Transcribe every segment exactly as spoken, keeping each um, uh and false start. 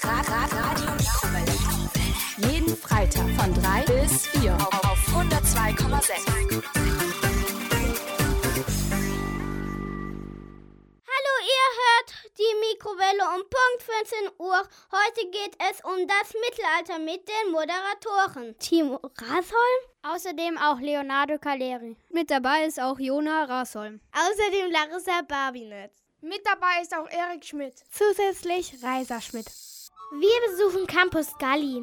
Radio Mikrowelle. Jeden Freitag von drei bis vier auf hundertzwei Komma sechs. Hallo, ihr hört die Mikrowelle um Punkt vierzehn Uhr. Heute geht es um das Mittelalter mit den Moderatoren Timo Rasholm, außerdem auch Leonardo Caleri. Mit dabei ist auch Jona Rasholm. Außerdem Larissa Babinetz. Mit dabei ist auch Erik Schmidt. Zusätzlich Reisa Schmidt. Wir besuchen Campus Galli.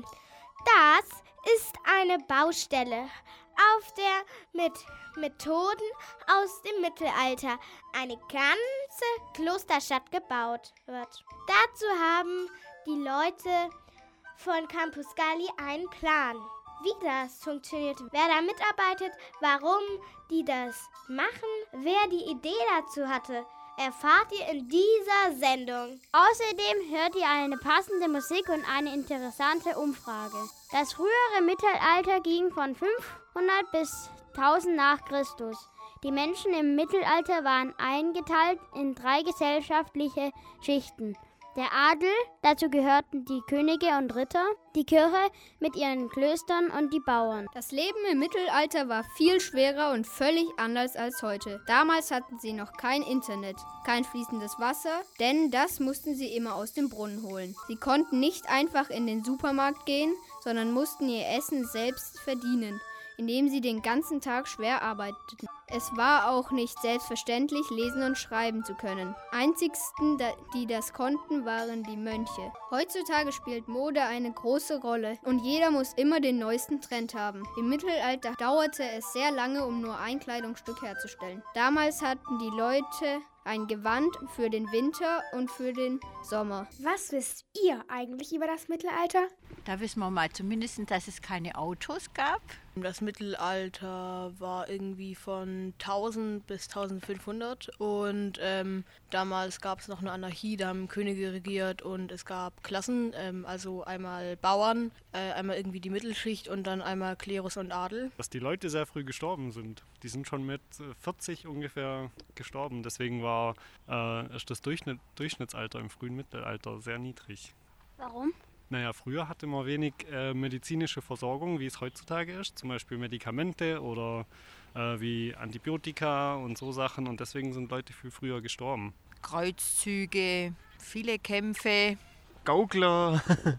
Das ist eine Baustelle, auf der mit Methoden aus dem Mittelalter eine ganze Klosterstadt gebaut wird. Dazu haben die Leute von Campus Galli einen Plan, wie das funktioniert, wer da mitarbeitet, warum die das machen, wer die Idee dazu hatte. Erfahrt ihr in dieser Sendung. Außerdem hört ihr eine passende Musik und eine interessante Umfrage. Das frühere Mittelalter ging von fünfhundert bis tausend nach Christus. Die Menschen im Mittelalter waren eingeteilt in drei gesellschaftliche Schichten. Der Adel, dazu gehörten die Könige und Ritter, die Kirche mit ihren Klöstern und die Bauern. Das Leben im Mittelalter war viel schwerer und völlig anders als heute. Damals hatten sie noch kein Internet, kein fließendes Wasser, denn das mussten sie immer aus dem Brunnen holen. Sie konnten nicht einfach in den Supermarkt gehen, sondern mussten ihr Essen selbst verdienen, indem sie den ganzen Tag schwer arbeiteten. Es war auch nicht selbstverständlich, lesen und schreiben zu können. Einzigsten, die das konnten, waren die Mönche. Heutzutage spielt Mode eine große Rolle und jeder muss immer den neuesten Trend haben. Im Mittelalter dauerte es sehr lange, um nur ein Kleidungsstück herzustellen. Damals hatten die Leute ein Gewand für den Winter und für den Sommer. Was wisst ihr eigentlich über das Mittelalter? Da wissen wir mal zumindest, dass es keine Autos gab. Das Mittelalter war irgendwie von tausend bis eintausendfünfhundert und ähm, damals gab es noch eine Anarchie, da haben Könige regiert und es gab Klassen, ähm, also einmal Bauern, äh, einmal irgendwie die Mittelschicht und dann einmal Klerus und Adel. Dass die Leute sehr früh gestorben sind. Die sind schon mit vierzig ungefähr gestorben, deswegen war äh, ist das Durchschnitt, Durchschnittsalter im frühen Mittelalter sehr niedrig. Warum? Naja, früher hatte man wenig äh, medizinische Versorgung, wie es heutzutage ist, zum Beispiel Medikamente oder äh, wie Antibiotika und so Sachen und deswegen sind Leute viel früher gestorben. Kreuzzüge, viele Kämpfe. Gaukler,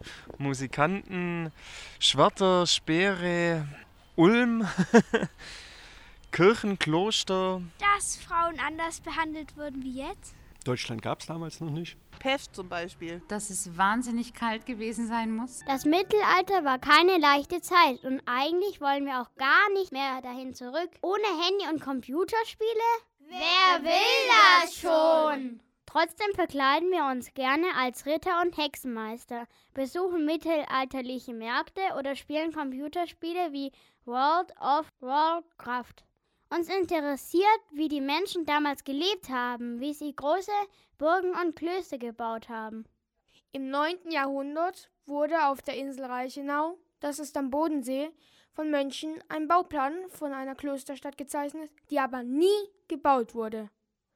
Musikanten, Schwerter, Speere, Ulm, Kirchen, Kloster. Dass Frauen anders behandelt wurden wie jetzt? Deutschland gab es damals noch nicht. Pest zum Beispiel. Dass es wahnsinnig kalt gewesen sein muss. Das Mittelalter war keine leichte Zeit und eigentlich wollen wir auch gar nicht mehr dahin zurück. Ohne Handy und Computerspiele? Wer will das schon? Trotzdem verkleiden wir uns gerne als Ritter und Hexenmeister, besuchen mittelalterliche Märkte oder spielen Computerspiele wie World of Warcraft. Uns interessiert, wie die Menschen damals gelebt haben, wie sie große Burgen und Klöster gebaut haben. Im neunten Jahrhundert wurde auf der Insel Reichenau, das ist am Bodensee, von Mönchen ein Bauplan von einer Klosterstadt gezeichnet, die aber nie gebaut wurde.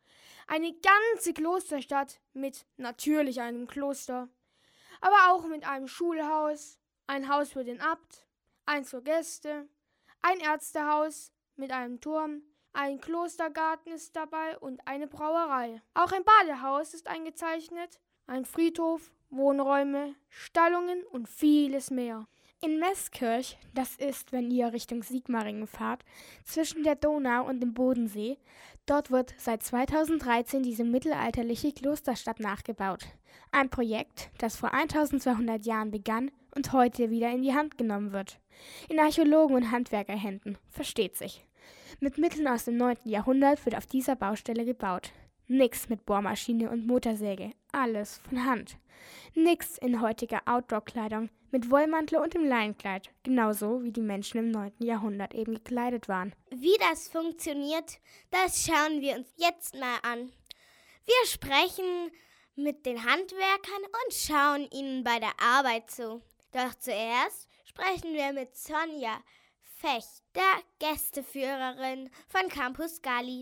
Eine ganze Klosterstadt mit natürlich einem Kloster, aber auch mit einem Schulhaus, ein Haus für den Abt, eins für Gäste, ein Ärztehaus mit einem Turm, ein Klostergarten ist dabei und eine Brauerei. Auch ein Badehaus ist eingezeichnet, ein Friedhof, Wohnräume, Stallungen und vieles mehr. In Meßkirch, das ist, wenn ihr Richtung Sigmaringen fahrt, zwischen der Donau und dem Bodensee, dort wird seit zweitausenddreizehn diese mittelalterliche Klosterstadt nachgebaut. Ein Projekt, das vor eintausendzweihundert Jahren begann und heute wieder in die Hand genommen wird. In Archäologen- und Handwerkerhänden, versteht sich. Mit Mitteln aus dem neunten Jahrhundert wird auf dieser Baustelle gebaut. Nix mit Bohrmaschine und Motorsäge, alles von Hand. Nix in heutiger Outdoor-Kleidung mit Wollmantel und dem Leinenkleid, genauso wie die Menschen im neunten Jahrhundert eben gekleidet waren. Wie das funktioniert, das schauen wir uns jetzt mal an. Wir sprechen mit den Handwerkern und schauen ihnen bei der Arbeit zu. Doch zuerst sprechen wir mit Sonja Fecht, der Gästeführerin von Campus Galli.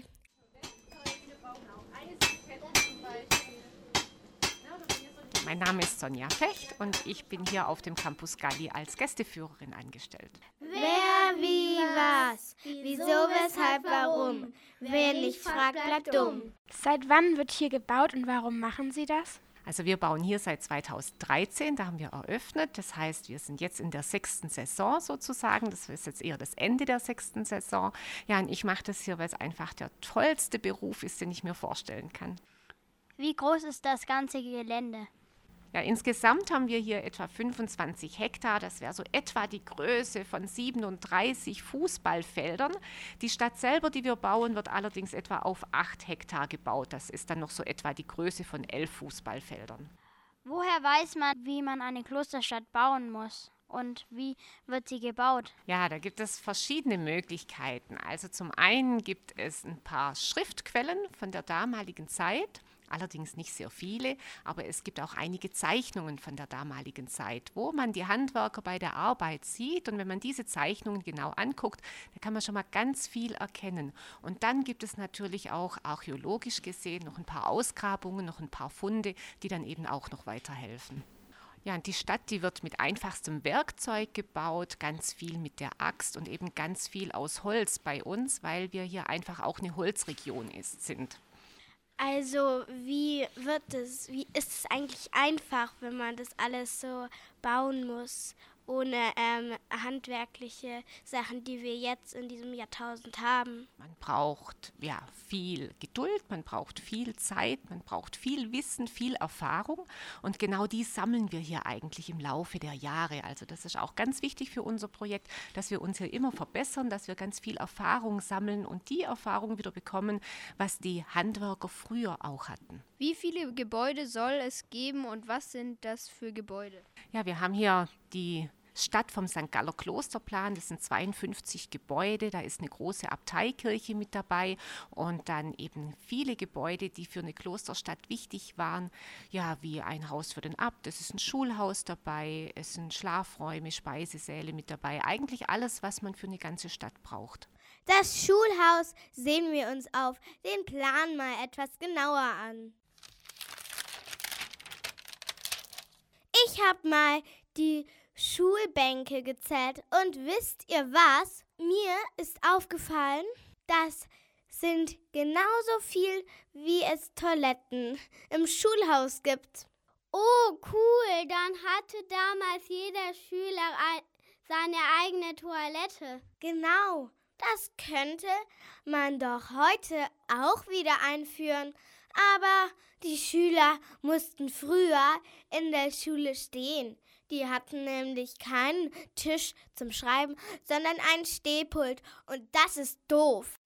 Mein Name ist Sonja Fecht und ich bin hier auf dem Campus Galli als Gästeführerin angestellt. Wer, wie, was? Wieso, weshalb, warum? Wer nicht fragt, bleibt dumm. Seit wann wird hier gebaut und warum machen Sie das? Also wir bauen hier seit zweitausenddreizehn, da haben wir eröffnet. Das heißt, wir sind jetzt in der sechsten Saison sozusagen. Das ist jetzt eher das Ende der sechsten Saison. Ja, und ich mache das hier, weil es einfach der tollste Beruf ist, den ich mir vorstellen kann. Wie groß ist das ganze Gelände? Ja, insgesamt haben wir hier etwa fünfundzwanzig Hektar. Das wäre so etwa die Größe von siebenunddreißig Fußballfeldern. Die Stadt selber, die wir bauen, wird allerdings etwa auf acht Hektar gebaut. Das ist dann noch so etwa die Größe von elf Fußballfeldern. Woher weiß man, wie man eine Klosterstadt bauen muss? Und wie wird sie gebaut? Ja, da gibt es verschiedene Möglichkeiten. Also zum einen gibt es ein paar Schriftquellen von der damaligen Zeit. Allerdings nicht sehr viele, aber es gibt auch einige Zeichnungen von der damaligen Zeit, wo man die Handwerker bei der Arbeit sieht. Und wenn man diese Zeichnungen genau anguckt, dann kann man schon mal ganz viel erkennen. Und dann gibt es natürlich auch archäologisch gesehen noch ein paar Ausgrabungen, noch ein paar Funde, die dann eben auch noch weiterhelfen. Ja, und die Stadt, die wird mit einfachstem Werkzeug gebaut, ganz viel mit der Axt und eben ganz viel aus Holz bei uns, weil wir hier einfach auch eine Holzregion ist, sind. Also wie wird es, wie ist es eigentlich einfach, wenn man das alles so bauen muss, ohne ähm, handwerkliche Sachen, die wir jetzt in diesem Jahrtausend haben? Man braucht ja viel Geduld, man braucht viel Zeit, man braucht viel Wissen, viel Erfahrung und genau die sammeln wir hier eigentlich im Laufe der Jahre. Also das ist auch ganz wichtig für unser Projekt, dass wir uns hier immer verbessern, dass wir ganz viel Erfahrung sammeln und die Erfahrung wieder bekommen, was die Handwerker früher auch hatten. Wie viele Gebäude soll es geben und was sind das für Gebäude? Ja, wir haben hier die Stadt vom Sankt Galler Klosterplan, das sind zweiundfünfzig Gebäude, da ist eine große Abteikirche mit dabei und dann eben viele Gebäude, die für eine Klosterstadt wichtig waren, ja, wie ein Haus für den Abt, es ist ein Schulhaus dabei, es sind Schlafräume, Speisesäle mit dabei, eigentlich alles, was man für eine ganze Stadt braucht. Das Schulhaus sehen wir uns auf den Plan mal etwas genauer an. Ich habe mal die Schulbänke gezählt und wisst ihr was? Mir ist aufgefallen, das sind genauso viel, wie es Toiletten im Schulhaus gibt. Oh, cool, dann hatte damals jeder Schüler ein, seine eigene Toilette. Genau, das könnte man doch heute auch wieder einführen. Aber die Schüler mussten früher in der Schule stehen. Die hatten nämlich keinen Tisch zum Schreiben, sondern einen Stehpult. Und das ist doof.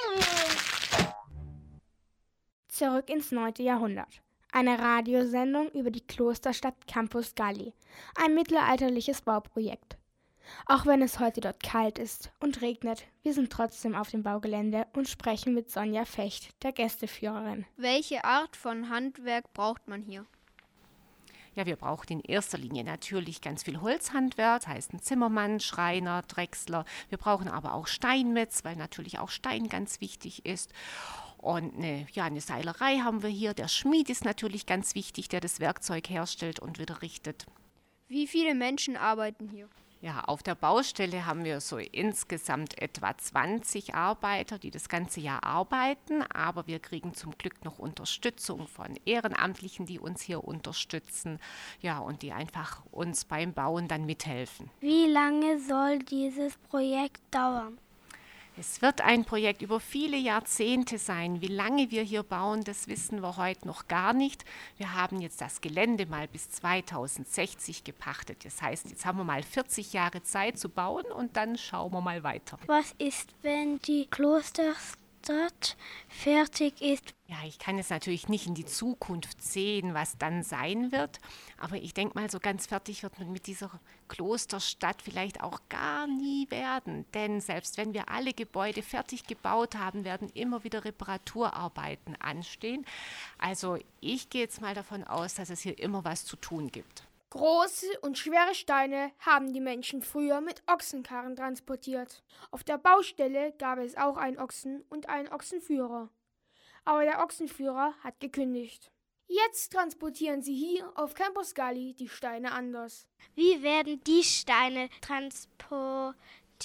Zurück ins neunte Jahrhundert. Eine Radiosendung über die Klosterstadt Campus Galli. Ein mittelalterliches Bauprojekt. Auch wenn es heute dort kalt ist und regnet, wir sind trotzdem auf dem Baugelände und sprechen mit Sonja Fecht, der Gästeführerin. Welche Art von Handwerk braucht man hier? Ja, wir brauchen in erster Linie natürlich ganz viel Holzhandwerk, das heißt ein Zimmermann, Schreiner, Drechsler. Wir brauchen aber auch Steinmetz, weil natürlich auch Stein ganz wichtig ist. Und eine, ja, eine Seilerei haben wir hier. Der Schmied ist natürlich ganz wichtig, der das Werkzeug herstellt und wieder richtet. Wie viele Menschen arbeiten hier? Ja, auf der Baustelle haben wir so insgesamt etwa zwanzig Arbeiter, die das ganze Jahr arbeiten, aber wir kriegen zum Glück noch Unterstützung von Ehrenamtlichen, die uns hier unterstützen, ja, und die einfach uns beim Bauen dann mithelfen. Wie lange soll dieses Projekt dauern? Es wird ein Projekt über viele Jahrzehnte sein. Wie lange wir hier bauen, das wissen wir heute noch gar nicht. Wir haben jetzt das Gelände mal bis zweitausendsechzig gepachtet. Das heißt, jetzt haben wir mal vierzig Jahre Zeit zu bauen und dann schauen wir mal weiter. Was ist, wenn die Klosterstadt fertig ist? Ja, ich kann jetzt natürlich nicht in die Zukunft sehen, was dann sein wird, aber ich denke mal, so ganz fertig wird man mit dieser Klosterstadt vielleicht auch gar nie werden, denn selbst wenn wir alle Gebäude fertig gebaut haben, werden immer wieder Reparaturarbeiten anstehen. Also ich gehe jetzt mal davon aus, dass es hier immer was zu tun gibt. Große und schwere Steine haben die Menschen früher mit Ochsenkarren transportiert. Auf der Baustelle gab es auch einen Ochsen und einen Ochsenführer. Aber der Ochsenführer hat gekündigt. Jetzt transportieren sie hier auf Campus Galli die Steine anders. Wie werden die Steine transportiert?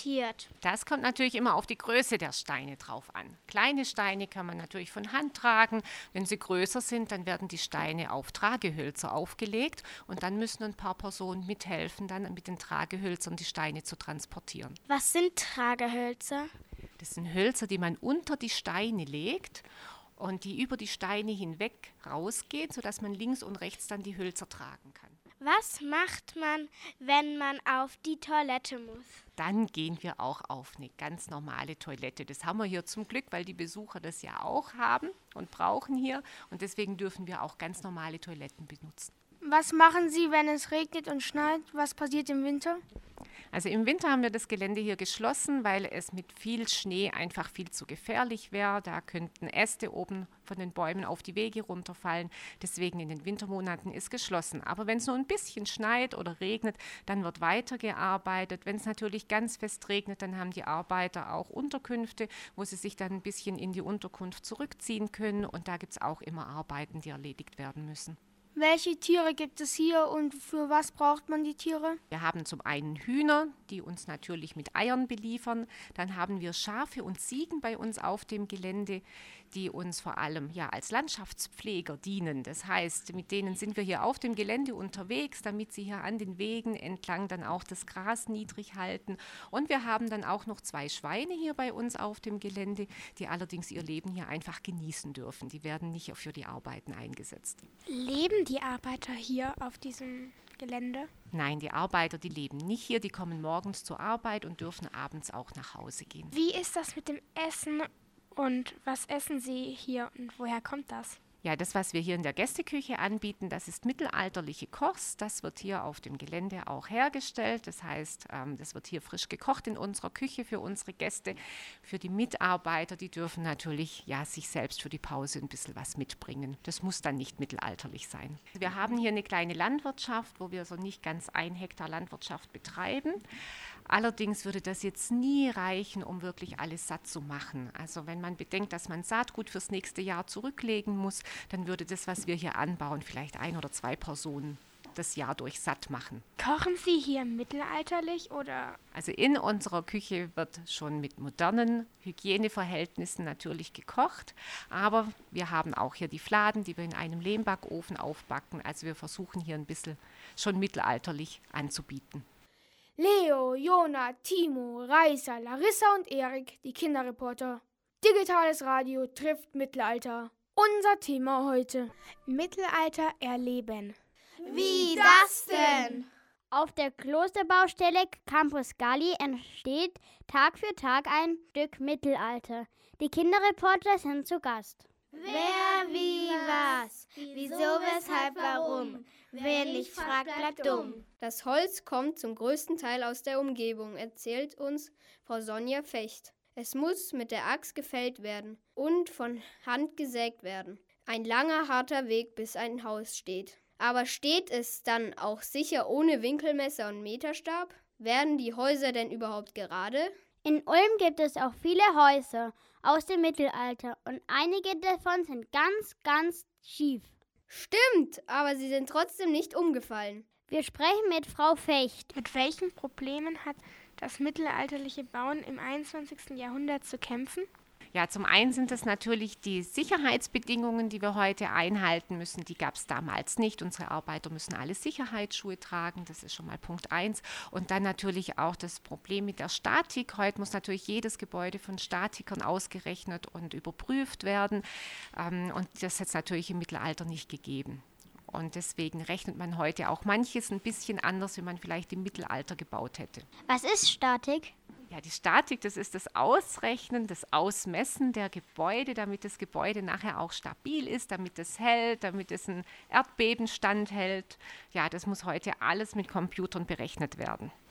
Das kommt natürlich immer auf die Größe der Steine drauf an. Kleine Steine kann man natürlich von Hand tragen. Wenn sie größer sind, dann werden die Steine auf Tragehölzer aufgelegt und dann müssen ein paar Personen mithelfen, dann mit den Tragehölzern die Steine zu transportieren. Was sind Tragehölzer? Das sind Hölzer, die man unter die Steine legt und die über die Steine hinweg rausgehen, sodass man links und rechts dann die Hölzer tragen kann. Was macht man, wenn man auf die Toilette muss? Dann gehen wir auch auf eine ganz normale Toilette. Das haben wir hier zum Glück, weil die Besucher das ja auch haben und brauchen hier. Und deswegen dürfen wir auch ganz normale Toiletten benutzen. Was machen Sie, wenn es regnet und schneit? Was passiert im Winter? Also im Winter haben wir das Gelände hier geschlossen, weil es mit viel Schnee einfach viel zu gefährlich wäre. Da könnten Äste oben von den Bäumen auf die Wege runterfallen. Deswegen in den Wintermonaten ist geschlossen. Aber wenn es nur ein bisschen schneit oder regnet, dann wird weitergearbeitet. Wenn es natürlich ganz fest regnet, dann haben die Arbeiter auch Unterkünfte, wo sie sich dann ein bisschen in die Unterkunft zurückziehen können. Und da gibt es auch immer Arbeiten, die erledigt werden müssen. Welche Tiere gibt es hier und für was braucht man die Tiere? Wir haben zum einen Hühner, die uns natürlich mit Eiern beliefern. Dann haben wir Schafe und Ziegen bei uns auf dem Gelände, die uns vor allem ja als Landschaftspfleger dienen. Das heißt, mit denen sind wir hier auf dem Gelände unterwegs, damit sie hier an den Wegen entlang dann auch das Gras niedrig halten. Und wir haben dann auch noch zwei Schweine hier bei uns auf dem Gelände, die allerdings ihr Leben hier einfach genießen dürfen. Die werden nicht für die Arbeiten eingesetzt. Leben die Arbeiter hier auf diesem Gelände? Nein, die Arbeiter, die leben nicht hier. Die kommen morgens zur Arbeit und dürfen abends auch nach Hause gehen. Wie ist das mit dem Essen und was essen Sie hier und woher kommt das? Ja, das, was wir hier in der Gästeküche anbieten, das ist mittelalterliche Kost. Das wird hier auf dem Gelände auch hergestellt. Das heißt, ähm, das wird hier frisch gekocht in unserer Küche für unsere Gäste. Für die Mitarbeiter, die dürfen natürlich ja, sich selbst für die Pause ein bisschen was mitbringen. Das muss dann nicht mittelalterlich sein. Wir haben hier eine kleine Landwirtschaft, wo wir so nicht ganz ein Hektar Landwirtschaft betreiben. Allerdings würde das jetzt nie reichen, um wirklich alles satt zu machen. Also wenn man bedenkt, dass man Saatgut fürs nächste Jahr zurücklegen muss, dann würde das, was wir hier anbauen, vielleicht ein oder zwei Personen das Jahr durch satt machen. Kochen Sie hier mittelalterlich oder? Also in unserer Küche wird schon mit modernen Hygieneverhältnissen natürlich gekocht, aber wir haben auch hier die Fladen, die wir in einem Lehmbackofen aufbacken. Also wir versuchen hier ein bisschen schon mittelalterlich anzubieten. Leo, Jona, Timo, Raisa, Larissa und Erik, die Kinderreporter. Digitales Radio trifft Mittelalter. Unser Thema heute. Mittelalter erleben. Wie das denn? Auf der Klosterbaustelle Campus Galli entsteht Tag für Tag ein Stück Mittelalter. Die Kinderreporter sind zu Gast. Wer, wie, was? Wieso, weshalb, warum? Wer nicht fragt, bleibt dumm. Das Holz kommt zum größten Teil aus der Umgebung, erzählt uns Frau Sonja Fecht. Es muss mit der Axt gefällt werden und von Hand gesägt werden. Ein langer, harter Weg, bis ein Haus steht. Aber steht es dann auch sicher ohne Winkelmesser und Meterstab? Werden die Häuser denn überhaupt gerade? In Ulm gibt es auch viele Häuser aus dem Mittelalter und einige davon sind ganz, ganz schief. Stimmt, aber sie sind trotzdem nicht umgefallen. Wir sprechen mit Frau Fecht. Mit welchen Problemen hat das mittelalterliche Bauen im einundzwanzigsten Jahrhundert zu kämpfen? Ja, zum einen sind es natürlich die Sicherheitsbedingungen, die wir heute einhalten müssen. Die gab es damals nicht. Unsere Arbeiter müssen alle Sicherheitsschuhe tragen. Das ist schon mal Punkt eins. Und dann natürlich auch das Problem mit der Statik. Heute muss natürlich jedes Gebäude von Statikern ausgerechnet und überprüft werden. Und das ist jetzt natürlich im Mittelalter nicht gegeben. Und deswegen rechnet man heute auch manches ein bisschen anders, wie man vielleicht im Mittelalter gebaut hätte. Was ist Statik? Ja, die Statik, das ist das Ausrechnen, das Ausmessen der Gebäude, damit das Gebäude nachher auch stabil ist, damit es hält, damit es einen Erdbebenstand hält. Ja, das muss heute alles mit Computern berechnet werden.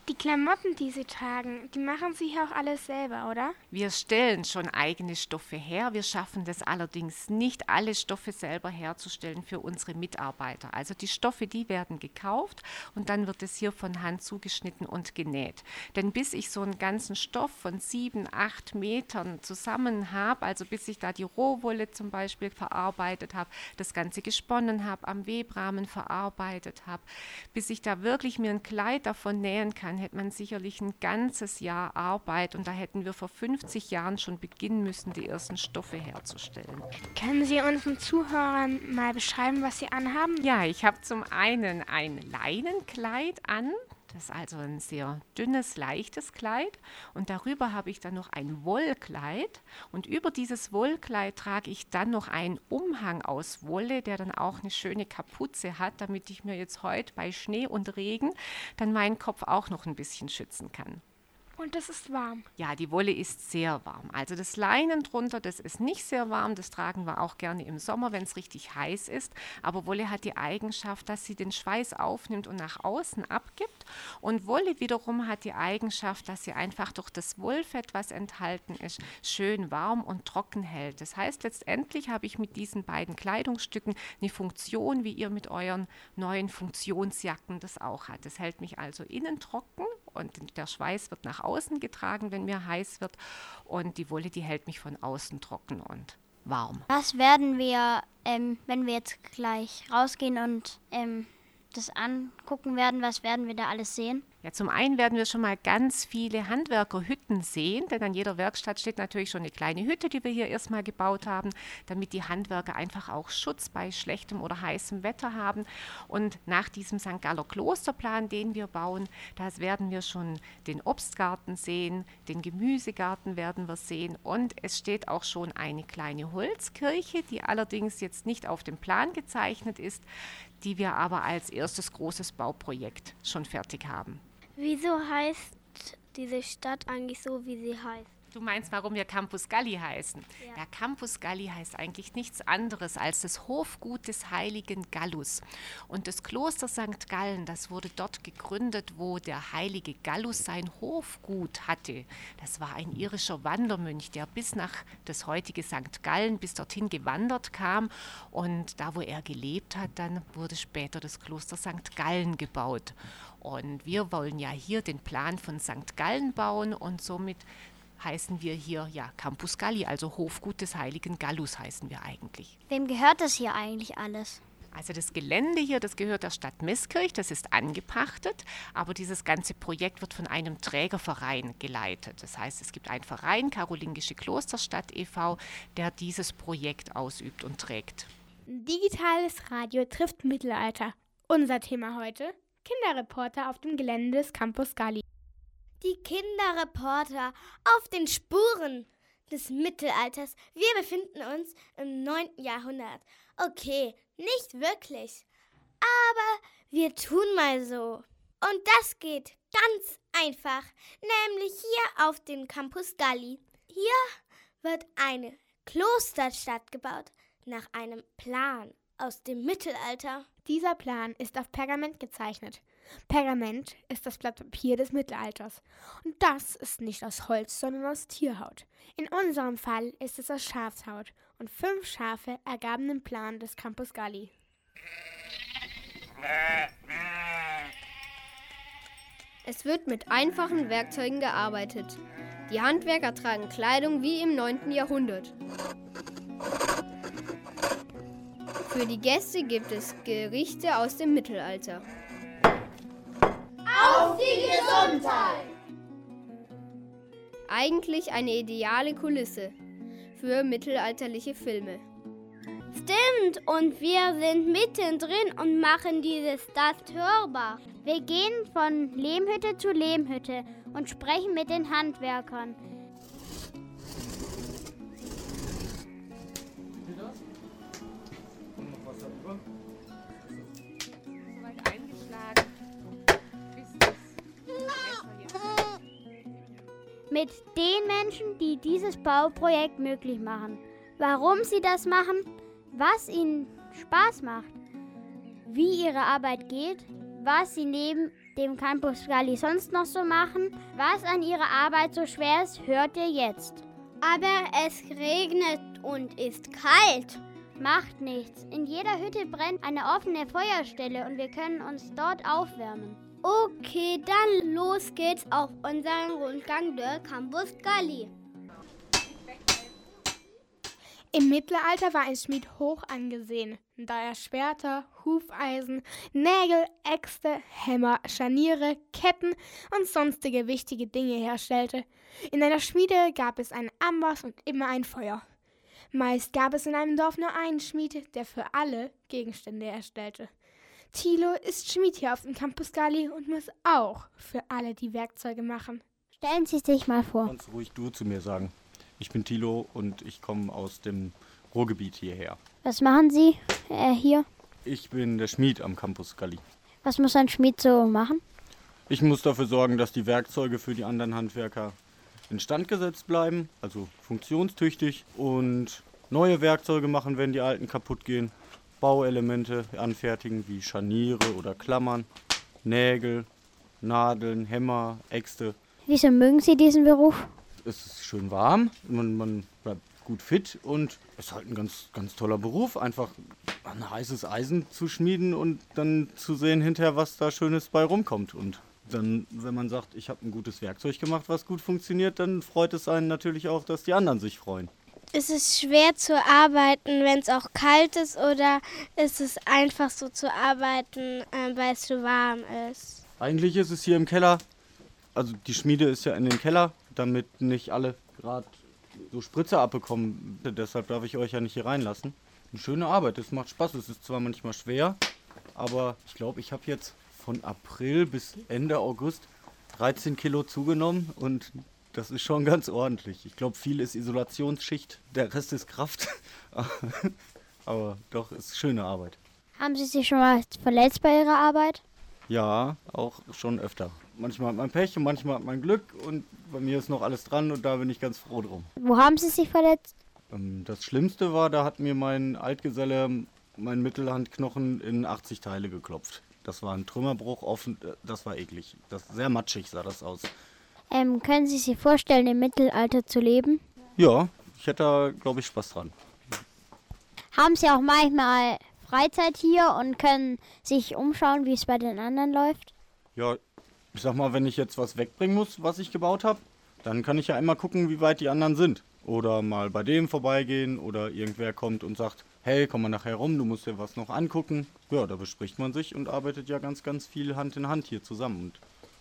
Die Klamotten, die Sie tragen, die machen Sie auch alles selber, oder? Wir stellen schon eigene Stoffe her. Wir schaffen das allerdings nicht, alle Stoffe selber herzustellen für unsere Mitarbeiter. Also die Stoffe, die werden gekauft und dann wird es hier von Hand zugeschnitten und genäht. Denn bis ich so einen ganzen Stoff von sieben, acht Metern zusammen habe, also bis ich da die Rohwolle zum Beispiel verarbeitet habe, das Ganze gesponnen habe, am Webrahmen verarbeitet habe, bis ich da wirklich mir ein Kleid davon nähen kann, hätte man sicherlich ein ganzes Jahr Arbeit und da hätten wir vor fünfzig Jahren schon beginnen müssen, die ersten Stoffe herzustellen. Können Sie unseren Zuhörern mal beschreiben, was Sie anhaben? Ja, ich habe zum einen ein Leinenkleid an. Das ist also ein sehr dünnes, leichtes Kleid und darüber habe ich dann noch ein Wollkleid und über dieses Wollkleid trage ich dann noch einen Umhang aus Wolle, der dann auch eine schöne Kapuze hat, damit ich mir jetzt heute bei Schnee und Regen dann meinen Kopf auch noch ein bisschen schützen kann. Und das ist warm? Ja, die Wolle ist sehr warm. Also das Leinen drunter, das ist nicht sehr warm. Das tragen wir auch gerne im Sommer, wenn es richtig heiß ist. Aber Wolle hat die Eigenschaft, dass sie den Schweiß aufnimmt und nach außen abgibt. Und Wolle wiederum hat die Eigenschaft, dass sie einfach durch das Wollfett, was enthalten ist, schön warm und trocken hält. Das heißt, letztendlich habe ich mit diesen beiden Kleidungsstücken eine Funktion, wie ihr mit euren neuen Funktionsjacken das auch habt. Das hält mich also innen trocken und der Schweiß wird nach außen getragen, wenn mir heiß wird. Und die Wolle, die hält mich von außen trocken und warm. Was werden wir, ähm, wenn wir jetzt gleich rausgehen und ähm, das angucken werden, was werden wir da alles sehen? Ja, zum einen werden wir schon mal ganz viele Handwerkerhütten sehen, denn an jeder Werkstatt steht natürlich schon eine kleine Hütte, die wir hier erstmal gebaut haben, damit die Handwerker einfach auch Schutz bei schlechtem oder heißem Wetter haben. Und nach diesem Sankt Galler Klosterplan, den wir bauen, da werden wir schon den Obstgarten sehen, den Gemüsegarten werden wir sehen und es steht auch schon eine kleine Holzkirche, die allerdings jetzt nicht auf dem Plan gezeichnet ist, die wir aber als erstes großes Bauprojekt schon fertig haben. Wieso heißt diese Stadt eigentlich so, wie sie heißt? Du meinst, warum wir Campus Galli heißen? Ja. Ja, Campus Galli heißt eigentlich nichts anderes als das Hofgut des heiligen Gallus. Und das Kloster Sankt Gallen, das wurde dort gegründet, wo der heilige Gallus sein Hofgut hatte. Das war ein irischer Wandermönch, der bis nach das heutige Sankt Gallen, bis dorthin gewandert kam. Und da, wo er gelebt hat, dann wurde später das Kloster Sankt Gallen gebaut. Und wir wollen ja hier den Plan von Sankt Gallen bauen und somit heißen wir hier ja Campus Galli, also Hofgut des heiligen Gallus heißen wir eigentlich. Wem gehört das hier eigentlich alles? Also das Gelände hier, das gehört der Stadt Meßkirch, das ist angepachtet, aber dieses ganze Projekt wird von einem Trägerverein geleitet. Das heißt, es gibt einen Verein, Karolingische Klosterstadt e V, der dieses Projekt ausübt und trägt. Digitales Radio trifft Mittelalter. Unser Thema heute: Kinderreporter auf dem Gelände des Campus Galli. Die Kinderreporter auf den Spuren des Mittelalters. Wir befinden uns im neunten Jahrhundert. Okay, nicht wirklich. Aber wir tun mal so. Und das geht ganz einfach. Nämlich hier auf dem Campus Galli. Hier wird eine Klosterstadt gebaut. Nach einem Plan aus dem Mittelalter. Dieser Plan ist auf Pergament gezeichnet. Pergament ist das Blatt Papier des Mittelalters. Und das ist nicht aus Holz, sondern aus Tierhaut. In unserem Fall ist es aus Schafshaut. Und fünf Schafe ergaben den Plan des Campus Galli. Es wird mit einfachen Werkzeugen gearbeitet. Die Handwerker tragen Kleidung wie im neunten Jahrhundert. Für die Gäste gibt es Gerichte aus dem Mittelalter. Auf die Gesundheit! Eigentlich eine ideale Kulisse für mittelalterliche Filme. Stimmt, und wir sind mittendrin und machen dieses Stuff hörbar. Wir gehen von Lehmhütte zu Lehmhütte und sprechen mit den Handwerkern. Mit den Menschen, die dieses Bauprojekt möglich machen. Warum sie das machen, was ihnen Spaß macht, wie ihre Arbeit geht, was sie neben dem Campus Galli sonst noch so machen. Was an ihrer Arbeit so schwer ist, hört ihr jetzt. Aber es regnet und ist kalt. Macht nichts. In jeder Hütte brennt eine offene Feuerstelle und wir können uns dort aufwärmen. Okay, dann los geht's auf unseren Rundgang der Campus Galli. Im Mittelalter war ein Schmied hoch angesehen, da er Schwerter, Hufeisen, Nägel, Äxte, Hämmer, Scharniere, Ketten und sonstige wichtige Dinge herstellte. In einer Schmiede gab es einen Amboss und immer ein Feuer. Meist gab es in einem Dorf nur einen Schmied, der für alle Gegenstände herstellte. Thilo ist Schmied hier auf dem Campus Galli und muss auch für alle die Werkzeuge machen. Stellen Sie sich mal vor. Kannst ruhig du zu mir sagen. Ich bin Thilo und ich komme aus dem Ruhrgebiet hierher. Was machen Sie äh, hier? Ich bin der Schmied am Campus Galli. Was muss ein Schmied so machen? Ich muss dafür sorgen, dass die Werkzeuge für die anderen Handwerker instand gesetzt bleiben, also funktionstüchtig, und neue Werkzeuge machen, wenn die alten kaputt gehen. Bauelemente anfertigen wie Scharniere oder Klammern, Nägel, Nadeln, Hämmer, Äxte. Wieso mögen Sie diesen Beruf? Es ist schön warm, man, man bleibt gut fit und es ist halt ein ganz, ganz toller Beruf, einfach ein heißes Eisen zu schmieden und dann zu sehen hinterher, was da Schönes bei rumkommt. Und dann, wenn man sagt, ich habe ein gutes Werkzeug gemacht, was gut funktioniert, dann freut es einen natürlich auch, dass die anderen sich freuen. Ist es schwer zu arbeiten, wenn es auch kalt ist, oder ist es einfach so zu arbeiten, äh, weil es so warm ist? Eigentlich ist es hier im Keller, also die Schmiede ist ja in den Keller, damit nicht alle gerade so Spritzer abbekommen. Deshalb darf ich euch ja nicht hier reinlassen. Eine schöne Arbeit, es macht Spaß, es ist zwar manchmal schwer, aber ich glaube, ich habe jetzt von April bis Ende August dreizehn Kilo zugenommen und das ist schon ganz ordentlich. Ich glaube, viel ist Isolationsschicht, der Rest ist Kraft. Aber doch, es ist schöne Arbeit. Haben Sie sich schon mal verletzt bei Ihrer Arbeit? Ja, auch schon öfter. Manchmal hat man Pech und manchmal hat man Glück und bei mir ist noch alles dran und da bin ich ganz froh drum. Wo haben Sie sich verletzt? Das Schlimmste war, da hat mir mein Altgeselle meinen Mittelhandknochen in achtzig Teile geklopft. Das war ein Trümmerbruch, offen, das war eklig. Das, sehr matschig sah das aus. Ähm, können Sie sich vorstellen, im Mittelalter zu leben? Ja, ich hätte da, glaube ich, Spaß dran. Haben Sie auch manchmal Freizeit hier und können sich umschauen, wie es bei den anderen läuft? Ja, ich sag mal, wenn ich jetzt was wegbringen muss, was ich gebaut habe, dann kann ich ja einmal gucken, wie weit die anderen sind. Oder mal bei dem vorbeigehen oder irgendwer kommt und sagt, hey, komm mal nachher rum, du musst dir was noch angucken. Ja, da bespricht man sich und arbeitet ja ganz, ganz viel Hand in Hand hier zusammen. Und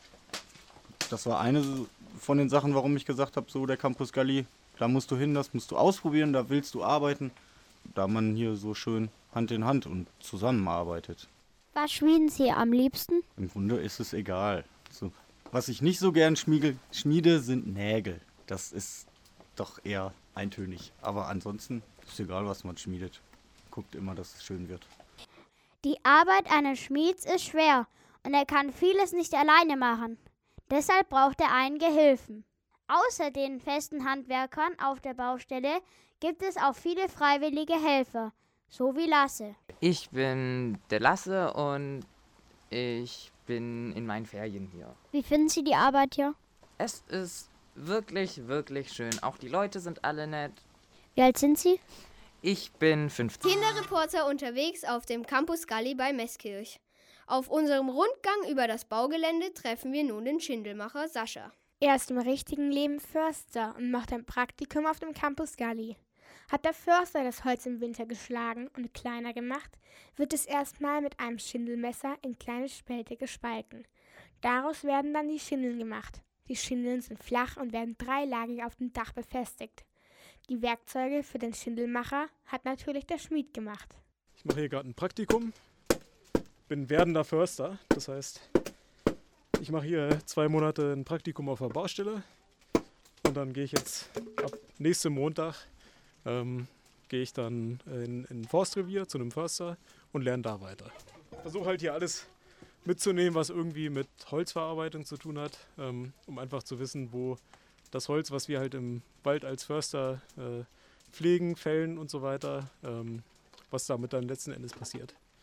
das war eine von den Sachen, warum ich gesagt habe, so der Campus Galli, da musst du hin, das musst du ausprobieren, da willst du arbeiten. Da man hier so schön Hand in Hand und zusammenarbeitet. Was schmieden Sie am liebsten? Im Grunde ist es egal. So, was ich nicht so gern schmiede, schmiede, sind Nägel. Das ist doch eher eintönig. Aber ansonsten ist egal, was man schmiedet. Guckt immer, dass es schön wird. Die Arbeit eines Schmieds ist schwer und er kann vieles nicht alleine machen. Deshalb braucht er einen Gehilfen. Außer den festen Handwerkern auf der Baustelle gibt es auch viele freiwillige Helfer, so wie Lasse. Ich bin der Lasse und ich bin in meinen Ferien hier. Wie finden Sie die Arbeit hier? Es ist wirklich, wirklich schön. Auch die Leute sind alle nett. Wie alt sind Sie? Ich bin fünfzehn. Kinderreporter unterwegs auf dem Campus Galli bei Meßkirch. Auf unserem Rundgang über das Baugelände treffen wir nun den Schindelmacher Sascha. Er ist im richtigen Leben Förster und macht ein Praktikum auf dem Campus Galli. Hat der Förster das Holz im Winter geschlagen und kleiner gemacht, wird es erstmal mit einem Schindelmesser in kleine Spälte gespalten. Daraus werden dann die Schindeln gemacht. Die Schindeln sind flach und werden dreilagig auf dem Dach befestigt. Die Werkzeuge für den Schindelmacher hat natürlich der Schmied gemacht. Ich mache hier gerade ein Praktikum, bin werdender Förster, das heißt, ich mache hier zwei Monate ein Praktikum auf der Baustelle und dann gehe ich jetzt ab nächsten Montag ähm, gehe ich dann in, in ein Forstrevier zu einem Förster und lerne da weiter. Versuche halt hier alles mitzunehmen, was irgendwie mit Holzverarbeitung zu tun hat, ähm, um einfach zu wissen, wo das Holz, was wir halt im Wald als Förster äh, pflegen, fällen und so weiter, ähm, was damit dann letzten Endes passiert.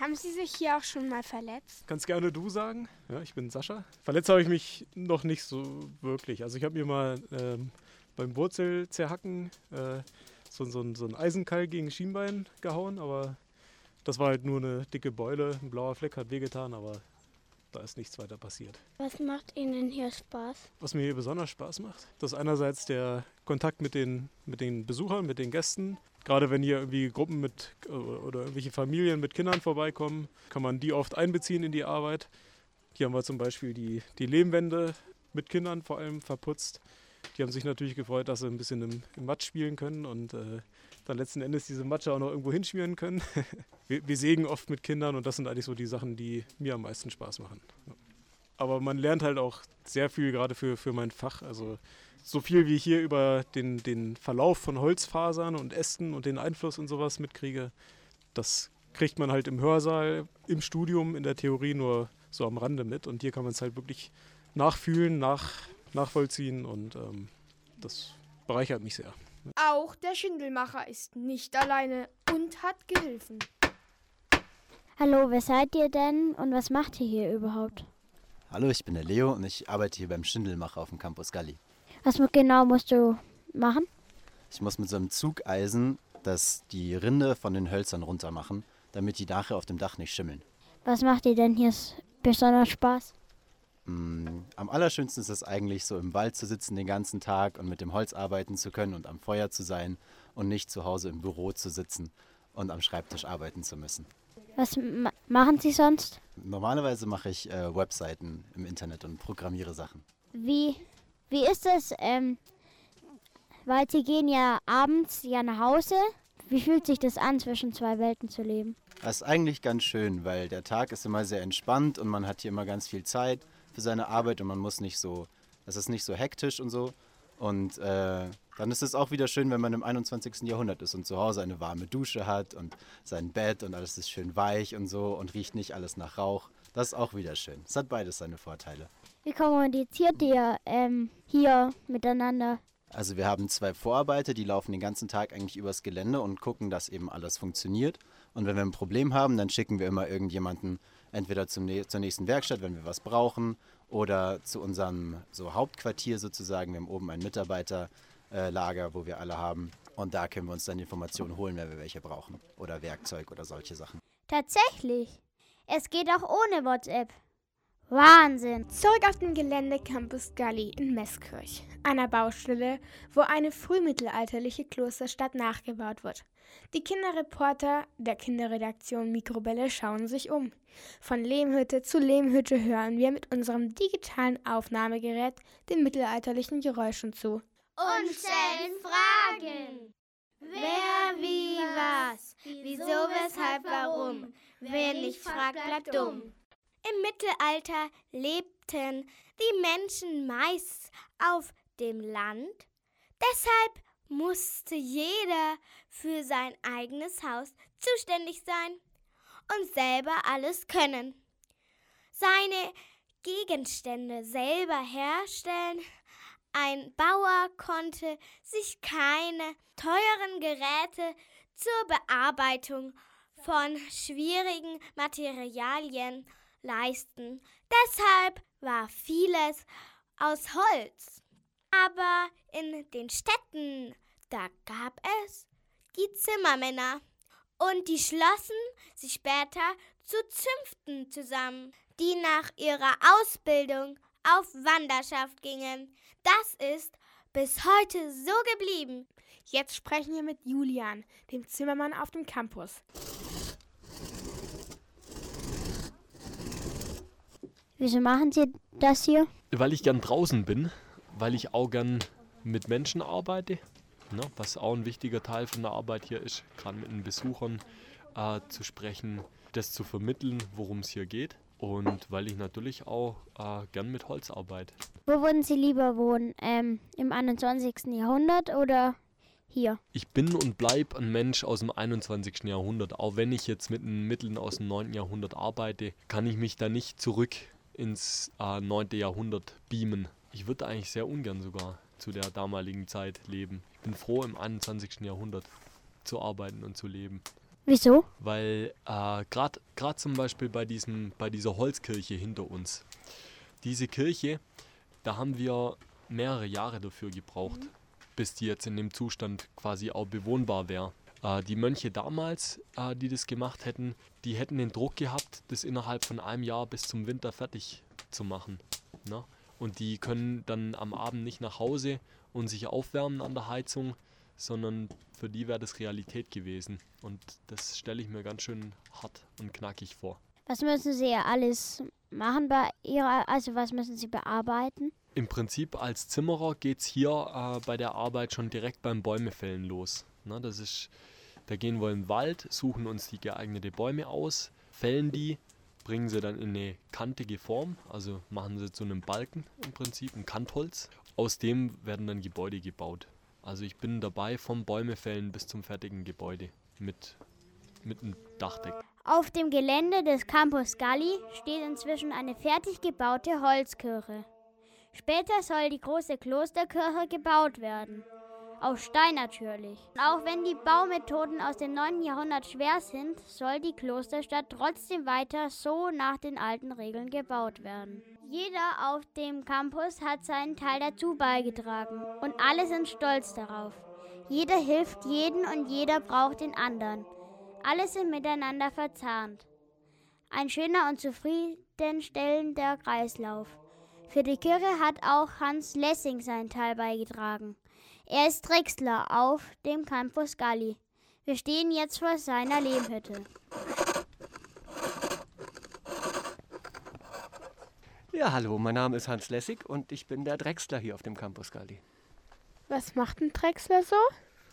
Haben Sie sich hier auch schon mal verletzt? Kannst gerne du sagen. Ja, ich bin Sascha. Verletzt habe ich mich noch nicht so wirklich. Also ich habe mir mal ähm, beim Wurzelzerhacken äh, so, so, so ein Eisenkeil gegen das Schienbein gehauen, aber das war halt nur eine dicke Beule. Ein blauer Fleck hat wehgetan, aber da ist nichts weiter passiert. Was macht Ihnen hier Spaß? Was mir hier besonders Spaß macht, das ist einerseits der Kontakt mit den, mit den Besuchern, mit den Gästen. Gerade wenn hier irgendwie Gruppen mit oder irgendwelche Familien mit Kindern vorbeikommen, kann man die oft einbeziehen in die Arbeit. Hier haben wir zum Beispiel die, die Lehmwände mit Kindern vor allem verputzt. Die haben sich natürlich gefreut, dass sie ein bisschen im, im Matsch spielen können und äh, dann letzten Endes diese Matsche auch noch irgendwo hinschmieren können. wir, wir sägen oft mit Kindern und das sind eigentlich so die Sachen, die mir am meisten Spaß machen. Ja. Aber man lernt halt auch sehr viel, gerade für, für mein Fach. Also so viel, wie ich hier über den, den Verlauf von Holzfasern und Ästen und den Einfluss und sowas mitkriege, das kriegt man halt im Hörsaal, im Studium, in der Theorie nur so am Rande mit. Und hier kann man es halt wirklich nachfühlen, nach, nachvollziehen und ähm, das bereichert mich sehr. Auch der Schindelmacher ist nicht alleine und hat Gehilfen. Hallo, wer seid ihr denn und was macht ihr hier überhaupt? Hallo, ich bin der Leo und ich arbeite hier beim Schindelmacher auf dem Campus Galli. Was genau musst du machen? Ich muss mit so einem Zugeisen das die Rinde von den Hölzern runter machen, damit die nachher auf dem Dach nicht schimmeln. Was macht dir denn hier besonders Spaß? Mm, am allerschönsten ist es eigentlich, so im Wald zu sitzen den ganzen Tag und mit dem Holz arbeiten zu können und am Feuer zu sein und nicht zu Hause im Büro zu sitzen und am Schreibtisch arbeiten zu müssen. Was ma- machen Sie sonst? Normalerweise mache ich äh, Webseiten im Internet und programmiere Sachen. Wie, wie ist es, ähm, weil Sie gehen ja abends ja nach Hause. Wie fühlt sich das an, zwischen zwei Welten zu leben? Das ist eigentlich ganz schön, weil der Tag ist immer sehr entspannt und man hat hier immer ganz viel Zeit für seine Arbeit und man muss nicht so, es ist nicht so hektisch und so. Und äh, dann ist es auch wieder schön, wenn man im einundzwanzigsten Jahrhundert ist und zu Hause eine warme Dusche hat und sein Bett und alles ist schön weich und so und riecht nicht alles nach Rauch. Das ist auch wieder schön. Es hat beides seine Vorteile. Wie kommuniziert ihr ähm, hier miteinander? Also wir haben zwei Vorarbeiter, die laufen den ganzen Tag eigentlich übers Gelände und gucken, dass eben alles funktioniert. Und wenn wir ein Problem haben, dann schicken wir immer irgendjemanden entweder zum, zur nächsten Werkstatt, wenn wir was brauchen, oder zu unserem so Hauptquartier sozusagen. Wir haben oben ein Mitarbeiterlager, äh, wo wir alle haben. Und da können wir uns dann Informationen holen, wenn wir welche brauchen. Oder Werkzeug oder solche Sachen. Tatsächlich. Es geht auch ohne WhatsApp. Wahnsinn. Zurück auf dem Gelände Campus Galli in Meßkirch, einer Baustelle, wo eine frühmittelalterliche Klosterstadt nachgebaut wird. Die Kinderreporter der Kinderredaktion Mikrowelle schauen sich um. Von Lehmhütte zu Lehmhütte hören wir mit unserem digitalen Aufnahmegerät den mittelalterlichen Geräuschen zu. Und stellen Fragen. Wer, wie, was? Wieso, weshalb, warum? Wer nicht fragt, bleibt dumm. Im Mittelalter lebten die Menschen meist auf dem Land. Deshalb musste jeder für sein eigenes Haus zuständig sein und selber alles können. Seine Gegenstände selber herstellen. Ein Bauer konnte sich keine teuren Geräte zur Bearbeitung von schwierigen Materialien leisten. Deshalb war vieles aus Holz. Aber in den Städten, da gab es die Zimmermänner. Und die schlossen sich später zu Zünften zusammen, die nach ihrer Ausbildung auf Wanderschaft gingen. Das ist bis heute so geblieben. Jetzt sprechen wir mit Julian, dem Zimmermann auf dem Campus. Wieso machen Sie das hier? Weil ich gern draußen bin, weil ich auch gern mit Menschen arbeite, ne, was auch ein wichtiger Teil von der Arbeit hier ist, gerade mit den Besuchern äh, zu sprechen, das zu vermitteln, worum es hier geht. Und weil ich natürlich auch äh, gern mit Holz arbeite. Wo würden Sie lieber wohnen? Ähm, im einundzwanzigsten Jahrhundert oder hier? Ich bin und bleibe ein Mensch aus dem einundzwanzigsten Jahrhundert. Auch wenn ich jetzt mit den Mitteln aus dem neunten Jahrhundert arbeite, kann ich mich da nicht zurück ins äh, neunten Jahrhundert beamen. Ich würde eigentlich sehr ungern sogar zu der damaligen Zeit leben. Ich bin froh, im einundzwanzigsten Jahrhundert zu arbeiten und zu leben. Wieso? Weil äh, gerade zum Beispiel bei, diesem, bei dieser Holzkirche hinter uns, diese Kirche, da haben wir mehrere Jahre dafür gebraucht, mhm. bis die jetzt in dem Zustand quasi auch bewohnbar wäre. Äh, die Mönche damals, äh, die das gemacht hätten, die hätten den Druck gehabt, das innerhalb von einem Jahr bis zum Winter fertig zu machen. Ne? Und die können dann am Abend nicht nach Hause und sich aufwärmen an der Heizung, sondern für die wäre das Realität gewesen. Und das stelle ich mir ganz schön hart und knackig vor. Was müssen Sie alles machen bei Ihrer, also was müssen Sie bearbeiten? Im Prinzip als Zimmerer geht es hier äh, bei der Arbeit schon direkt beim Bäumefällen los. Na, das ist, da gehen wir in den Wald, suchen uns die geeigneten Bäume aus, fällen die, bringen sie dann in eine kantige Form, also machen sie zu einem Balken im Prinzip, ein Kantholz. Aus dem werden dann Gebäude gebaut. Also ich bin dabei vom Bäumefällen bis zum fertigen Gebäude mit, mit einem Dachdeck. Auf dem Gelände des Campus Galli steht inzwischen eine fertig gebaute Holzkirche. Später soll die große Klosterkirche gebaut werden. Aus Stein natürlich. Und auch wenn die Baumethoden aus dem neunten Jahrhundert schwer sind, soll die Klosterstadt trotzdem weiter so nach den alten Regeln gebaut werden. Jeder auf dem Campus hat seinen Teil dazu beigetragen und alle sind stolz darauf. Jeder hilft jeden und jeder braucht den anderen. Alle sind miteinander verzahnt. Ein schöner und zufriedenstellender Kreislauf. Für die Kirche hat auch Hans Lessing seinen Teil beigetragen. Er ist Drechsler auf dem Campus Galli. Wir stehen jetzt vor seiner Lehmhütte. Ja, hallo, mein Name ist Hans Lessig und ich bin der Drechsler hier auf dem Campus Galli. Was macht ein Drechsler so?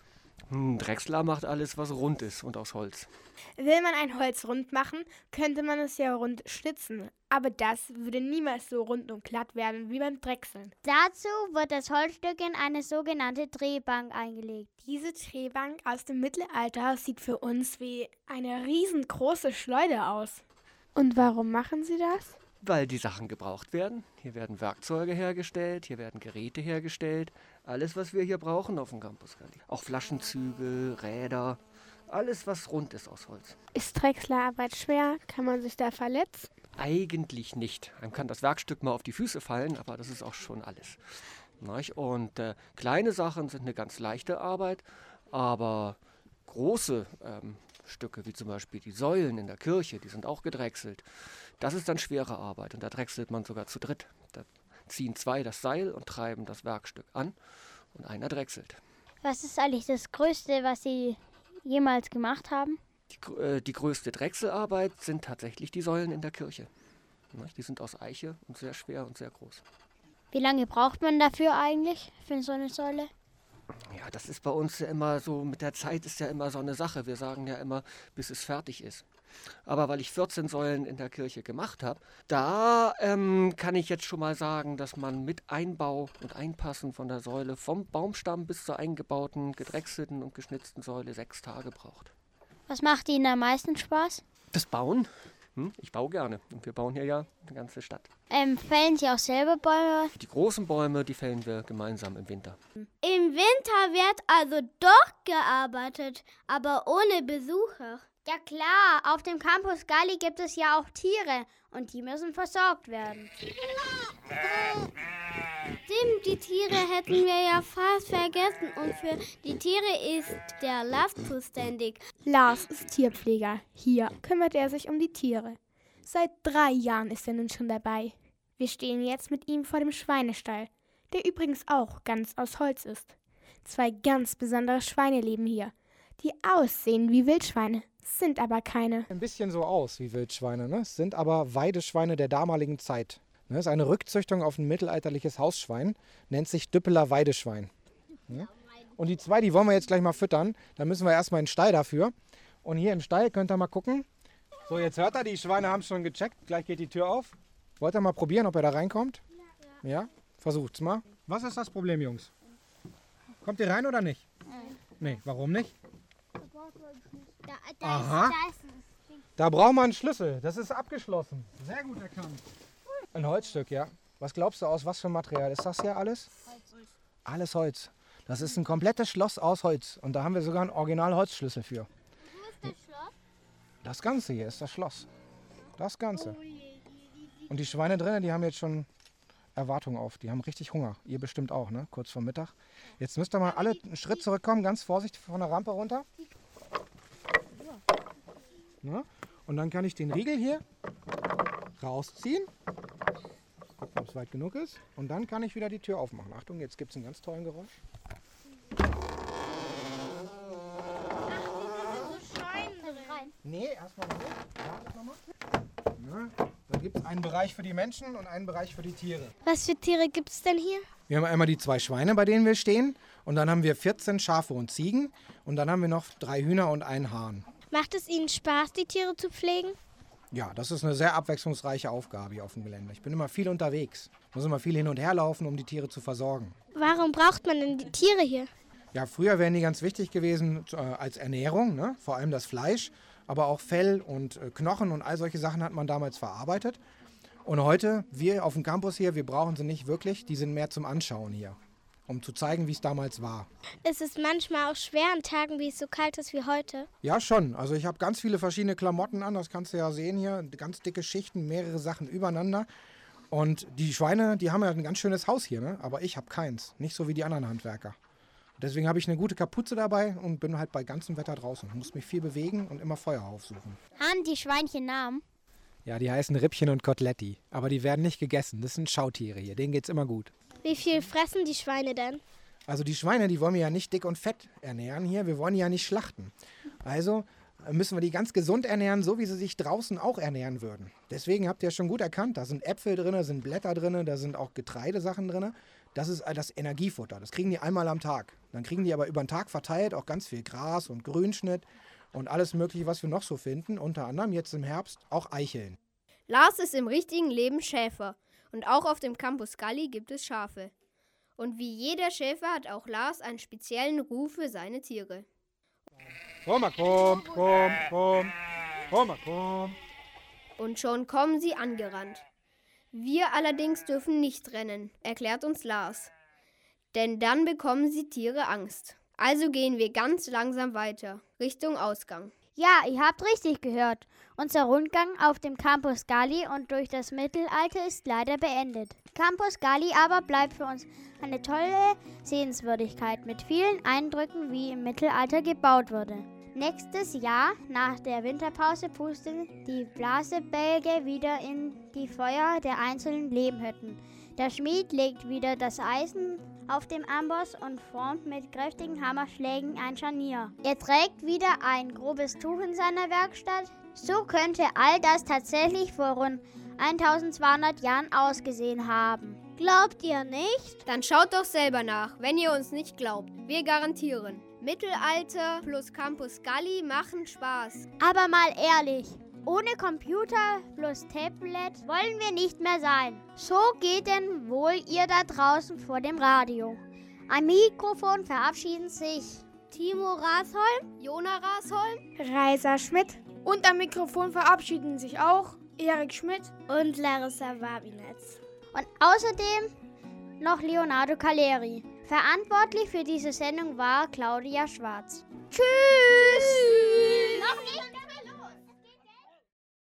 Ein Drechsler macht alles, was rund ist und aus Holz. Will man ein Holz rund machen, könnte man es ja rund schnitzen. Aber das würde niemals so rund und glatt werden wie beim Drechseln. Dazu wird das Holzstück in eine sogenannte Drehbank eingelegt. Diese Drehbank aus dem Mittelalter sieht für uns wie eine riesengroße Schleuder aus. Und warum machen Sie das? Weil die Sachen gebraucht werden. Hier werden Werkzeuge hergestellt, hier werden Geräte hergestellt. Alles, was wir hier brauchen auf dem Campus Galli. Auch Flaschenzüge, Räder, alles, was rund ist aus Holz. Ist Drechslerarbeit schwer? Kann man sich da verletzen? Eigentlich nicht. Einem kann das Werkstück mal auf die Füße fallen, aber das ist auch schon alles. Und äh, kleine Sachen sind eine ganz leichte Arbeit, aber große ähm, Stücke, wie zum Beispiel die Säulen in der Kirche, die sind auch gedrechselt. Das ist dann schwere Arbeit und da drechselt man sogar zu dritt. Da ziehen zwei das Seil und treiben das Werkstück an und einer drechselt. Was ist eigentlich das Größte, was Sie jemals gemacht haben? Die, äh, die größte Drechselarbeit sind tatsächlich die Säulen in der Kirche. Die sind aus Eiche und sehr schwer und sehr groß. Wie lange braucht man dafür eigentlich, für so eine Säule? Ja, das ist bei uns ja immer so, mit der Zeit ist ja immer so eine Sache. Wir sagen ja immer, bis es fertig ist. Aber weil ich vierzehn Säulen in der Kirche gemacht habe, da ähm, kann ich jetzt schon mal sagen, dass man mit Einbau und Einpassen von der Säule vom Baumstamm bis zur eingebauten, gedrechselten und geschnitzten Säule sechs Tage braucht. Was macht Ihnen am meisten Spaß? Das Bauen. Hm, ich baue gerne und wir bauen hier ja eine ganze Stadt. Ähm, fällen Sie auch selber Bäume? Die großen Bäume, die fällen wir gemeinsam im Winter. Im Winter wird also doch gearbeitet, aber ohne Besucher. Ja klar, auf dem Campus Galli gibt es ja auch Tiere und die müssen versorgt werden. Stimmt, die Tiere hätten wir ja fast vergessen und für die Tiere ist der Lars zuständig. Lars ist Tierpfleger. Hier kümmert er sich um die Tiere. Seit drei Jahren ist er nun schon dabei. Wir stehen jetzt mit ihm vor dem Schweinestall, der übrigens auch ganz aus Holz ist. Zwei ganz besondere Schweine leben hier, die aussehen wie Wildschweine, sind aber keine. Ein bisschen so aus wie Wildschweine, ne? Sind aber Weideschweine der damaligen Zeit. Das ist eine Rückzüchtung auf ein mittelalterliches Hausschwein, nennt sich Düppeler Weideschwein. Ne? Und die zwei, die wollen wir jetzt gleich mal füttern. Da müssen wir erstmal in den Stall dafür. Und hier im Stall könnt ihr mal gucken. So, jetzt hört ihr, die Schweine haben schon gecheckt. Gleich geht die Tür auf. Wollt ihr mal probieren, ob er da reinkommt? Ja. Ja? Versucht's mal. Was ist das Problem, Jungs? Kommt ihr rein oder nicht? Nein. Nee, warum nicht? Da, da Aha. Ist, da, ist da braucht man einen Schlüssel. Das ist abgeschlossen. Sehr gut erkannt. Ein Holzstück, ja. Was glaubst du, aus was für Material ist das hier alles? Holz. Alles Holz. Das ist ein komplettes Schloss aus Holz. Und da haben wir sogar einen Original-Holzschlüssel für. Wo ist das Schloss? Das Ganze hier ist das Schloss. Das Ganze. Und die Schweine drinnen, die haben jetzt schon Erwartungen auf. Die haben richtig Hunger. Ihr bestimmt auch, ne? Kurz vor Mittag. Jetzt müsst ihr mal alle einen Schritt zurückkommen. Ganz vorsichtig von der Rampe runter. Na? Und dann kann ich den Riegel hier rausziehen. Gucken, ob es weit genug ist. Und dann kann ich wieder die Tür aufmachen. Achtung, jetzt gibt es einen ganz tollen Geräusch. Nee, erstmal noch nicht. Wartet noch mal. Na, da gibt es einen Bereich für die Menschen und einen Bereich für die Tiere. Was für Tiere gibt es denn hier? Wir haben einmal die zwei Schweine, bei denen wir stehen. Und dann haben wir vierzehn Schafe und Ziegen. Und dann haben wir noch drei Hühner und einen Hahn. Macht es Ihnen Spaß, die Tiere zu pflegen? Ja, das ist eine sehr abwechslungsreiche Aufgabe hier auf dem Gelände. Ich bin immer viel unterwegs. Muss immer viel hin und her laufen, um die Tiere zu versorgen. Warum braucht man denn die Tiere hier? Ja, früher wären die ganz wichtig gewesen äh, als Ernährung, ne? Vor allem das Fleisch. Aber auch Fell und äh, Knochen und all solche Sachen hat man damals verarbeitet. Und heute, wir auf dem Campus hier, wir brauchen sie nicht wirklich. Die sind mehr zum Anschauen hier, um zu zeigen, wie es damals war. Ist es manchmal auch schwer an Tagen, wie es so kalt ist wie heute? Ja, schon. Also ich habe ganz viele verschiedene Klamotten an, das kannst du ja sehen hier. Ganz dicke Schichten, mehrere Sachen übereinander. Und die Schweine, die haben ja ein ganz schönes Haus hier, ne? Aber ich habe keins. Nicht so wie die anderen Handwerker. Deswegen habe ich eine gute Kapuze dabei und bin halt bei ganzem Wetter draußen. Muss mich viel bewegen und immer Feuer aufsuchen. Haben die Schweinchen Namen? Ja, die heißen Rippchen und Koteletti. Aber die werden nicht gegessen. Das sind Schautiere hier. Denen geht's immer gut. Wie viel fressen die Schweine denn? Also die Schweine, die wollen wir ja nicht dick und fett ernähren hier. Wir wollen die ja nicht schlachten. Also müssen wir die ganz gesund ernähren, so wie sie sich draußen auch ernähren würden. Deswegen habt ihr schon gut erkannt, da sind Äpfel drin, da sind Blätter drin, da sind auch Getreidesachen drin. Das ist das Energiefutter. Das kriegen die einmal am Tag. Dann kriegen die aber über den Tag verteilt auch ganz viel Gras und Grünschnitt und alles Mögliche, was wir noch so finden. Unter anderem jetzt im Herbst auch Eicheln. Lars ist im richtigen Leben Schäfer. Und auch auf dem Campus Galli gibt es Schafe. Und wie jeder Schäfer hat auch Lars einen speziellen Ruf für seine Tiere. Komm mal, komm, komm, komm, komm mal, komm. Und schon kommen sie angerannt. Wir allerdings dürfen nicht rennen, erklärt uns Lars. Denn dann bekommen die Tiere Angst. Also gehen wir ganz langsam weiter, Richtung Ausgang. Ja, ihr habt richtig gehört. Unser Rundgang auf dem Campus Galli und durch das Mittelalter ist leider beendet. Campus Galli aber bleibt für uns eine tolle Sehenswürdigkeit mit vielen Eindrücken, wie im Mittelalter gebaut wurde. Nächstes Jahr, nach der Winterpause, pusten die Blasebälge wieder in die Feuer der einzelnen Lehmhütten. Der Schmied legt wieder das Eisen auf dem Amboss und formt mit kräftigen Hammerschlägen ein Scharnier. Er trägt wieder ein grobes Tuch in seiner Werkstatt. So könnte all das tatsächlich vor rund eintausendzweihundert Jahren ausgesehen haben. Glaubt ihr nicht? Dann schaut doch selber nach, wenn ihr uns nicht glaubt. Wir garantieren. Mittelalter plus Campus Galli machen Spaß. Aber mal ehrlich, ohne Computer plus Tablet wollen wir nicht mehr sein. So geht denn wohl ihr da draußen vor dem Radio. Am Mikrofon verabschieden sich Timo Rasholm, Jona Rasholm, Reiser Schmidt. Und am Mikrofon verabschieden sich auch Erik Schmidt und Larissa Wabinetz. Und außerdem noch Leonardo Caleri. Verantwortlich für diese Sendung war Claudia Schwarz. Tschüss!